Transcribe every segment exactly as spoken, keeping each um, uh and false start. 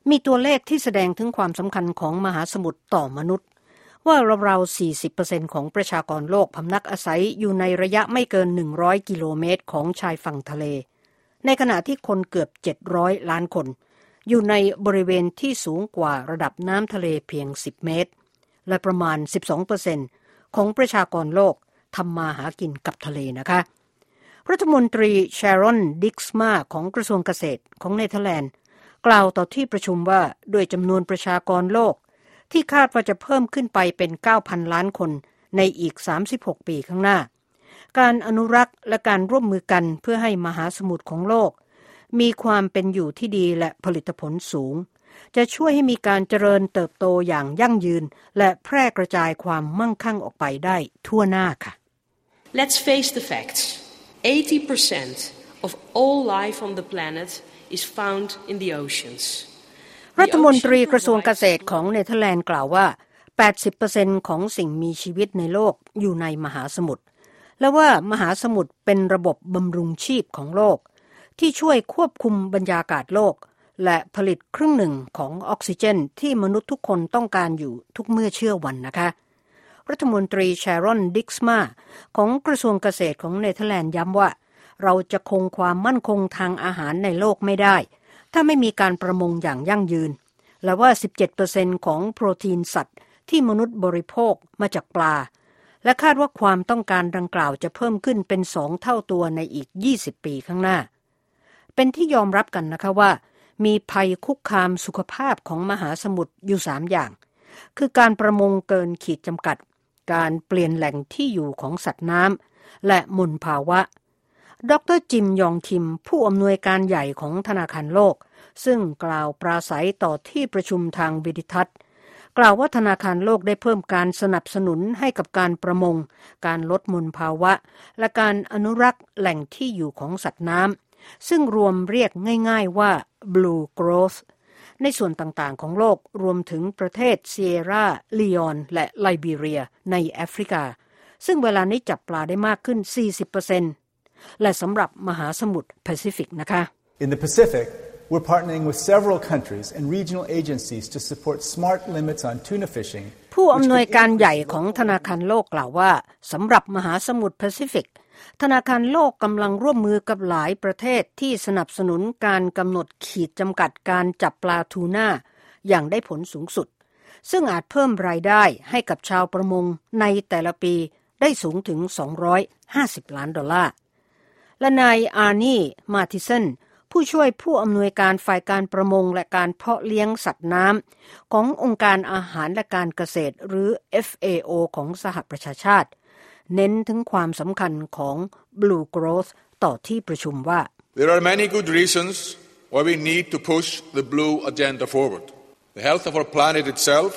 มีตัวเลขที่แสดงถึงความสำคัญของมหาสมุทรต่อมนุษย์ว่าราวๆ สี่สิบเปอร์เซ็นต์ ของประชากรโลกพำนักอาศัยอยู่ในระยะไม่เกินหนึ่งร้อยกิโลเมตรของชายฝั่งทะเลในขณะที่คนเกือบเจ็ดร้อยล้านคนอยู่ในบริเวณที่สูงกว่าระดับน้ำทะเลเพียงสิบเมตรและประมาณ สิบสองเปอร์เซ็นต์ ของประชากรโลกทำมาหากินกับทะเลนะคะรัฐมนตรีชารอนดิกส์มาของกระทรวงเกษตรของเนเธอร์แลนด์กล่าวต่อที่ประชุมว่าด้วยจำนวนประชากรโลกที่คาดว่าจะเพิ่มขึ้นไปเป็น เก้าพัน ล้านคนในอีกสามสิบหกปีข้างหน้าการอนุรักษ์และการร่วมมือกันเพื่อให้มหาสมุทรของโลกมีความเป็นอยู่ที่ดีและผลิตผลสูงจะช่วยให้มีการเจริญเติบโตอย่างยั่งยืนและแพร่กระจายความมั่งคั่งออกไปได้ทั่วหน้าค่ะ Let's face the facts. eighty percent of all life on the planet is found in the oceans. รัฐมนตรีกระทรวงเกษตรของเนเธอร์แลนด์กล่าวว่า แปดสิบเปอร์เซ็นต์ ของสิ่งมีชีวิตในโลกอยู่ในมหาสมุทรและว่ามหาสมุทรเป็นระบบบำรุงชีพของโลกที่ช่วยควบคุมบรรยากาศโลกและผลิตครึ่งหนึ่งของออกซิเจนที่มนุษย์ทุกคนต้องการอยู่ทุกเมื่อเชื่อวันนะคะรัฐมนตรีชารอนดิกส์มาของกระทรวงเกษตรของเนเธอร์แลนด์ย้ำว่าเราจะคงความมั่นคงทางอาหารในโลกไม่ได้ถ้าไม่มีการประมงอย่างยั่งยืนและว่า สิบเจ็ดเปอร์เซ็นต์ ของโปรตีนสัตว์ที่มนุษย์บริโภคมาจากปลาและคาดว่าความต้องการดังกล่าวจะเพิ่มขึ้นเป็นสองเท่าตัวในอีกยี่สิบปีข้างหน้าเป็นที่ยอมรับกันนะคะว่ามีภัยคุกคามสุขภาพของมหาสมุทรอยู่สามอย่างคือการประมงเกินขีดจำกัดการเปลี่ยนแหล่งที่อยู่ของสัตว์น้ำและมลภาวะดร.จิมยองคิมผู้อำนวยการใหญ่ของธนาคารโลกซึ่งกล่าวปราศัยต่อที่ประชุมทางวิดิทัศน์กล่าวว่าธนาคารโลกได้เพิ่มการสนับสนุนให้กับการประมงการลดมลภาวะและการอนุรักษ์แหล่งที่อยู่ของสัตว์น้ำซึ่งรวมเรียกง่ายๆว่า Blue Growth ในส่วนต่างๆของโลกรวมถึงประเทศเซียร่าลีออนและไลบีเรียในแอฟริกาซึ่งเวลานี้จับปลาได้มากขึ้น สี่สิบเปอร์เซ็นต์ และสำหรับมหาสมุทรแปซิฟิกนะคะ In the Pacific, we're partnering with several countries and regional agencies to support smart limits on tuna fishing. ผู้อำนวยการใหญ่ของธนาคารโลกกล่าวว่าสำหรับมหาสมุทรแปซิฟิกธนาคารโลกกำลังร่วมมือกับหลายประเทศที่สนับสนุนการกำหนดขีดจำกัดการจับปลาทูน่าอย่างได้ผลสูงสุดซึ่งอาจเพิ่มรายได้ให้กับชาวประมงในแต่ละปีได้สูงถึงสองร้อยห้าสิบล้านดอลลาร์และนายอาร์นี่มาร์ติสันผู้ช่วยผู้อำนวยการฝ่ายการประมงและการเพาะเลี้ยงสัตว์น้ำขององค์การอาหารและการเกษตรหรือ เอฟ เอ โอ ของสหประชาชาติเน้นถึงความสำคัญของ Blue Growth ต่อที่ประชุมว่า There are many good reasons why we need to push the blue agenda forward. The health of our planet itself,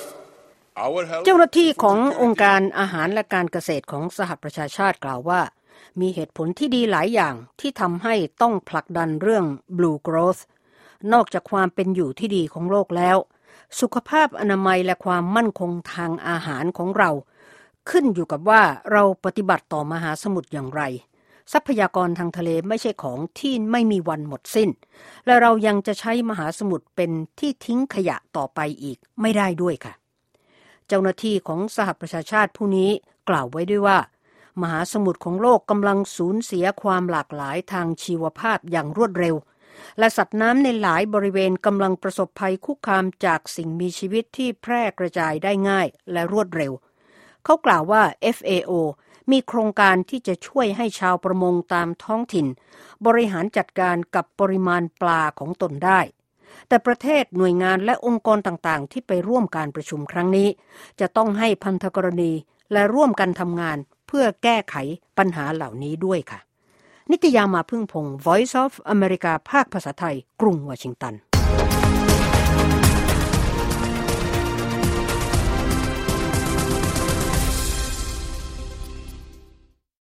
our health. เจ้าหน้าที่ขององค์การอาหารและการเกษตรของสหประชาชาติกล่าวว่ามีเหตุผลที่ดีหลายอย่างที่ทำให้ต้องผลักดันเรื่อง Blue Growth นอกจากความเป็นอยู่ที่ดีของโลกแล้วสุขภาพอนามัยและความมั่นคงทางอาหารของเราขึ้นอยู่กับว่าเราปฏิบัติต่อมหาสมุทรอย่างไรทรัพยากรทางทะเลไม่ใช่ของที่ไม่มีวันหมดสิ้นและเรายังจะใช้มหาสมุทรเป็นที่ทิ้งขยะต่อไปอีกไม่ได้ด้วยค่ะเจ้าหน้าที่ของสหประชาชาติผู้นี้กล่าวไว้ด้วยว่ามหาสมุทรของโลกกำลังสูญเสียความหลากหลายทางชีวภาพอย่างรวดเร็วและสัตว์น้ำในหลายบริเวณกำลังประสบภัยคุกคามจากสิ่งมีชีวิตที่แพร่กระจายได้ง่ายและรวดเร็วเขากล่าวว่า เอฟ เอ โอ มีโครงการที่จะช่วยให้ชาวประมงตามท้องถิ่นบริหารจัดการกับปริมาณปลาของตนได้แต่ประเทศหน่วยงานและองค์กรต่างๆที่ไปร่วมการประชุมครั้งนี้จะต้องให้พันธกรณีและร่วมกันทำงานเพื่อแก้ไขปัญหาเหล่านี้ด้วยค่ะนิตยามาพึ่งพงศ์ Voice of America ภาคภาษาไทยกรุงวอชิงตัน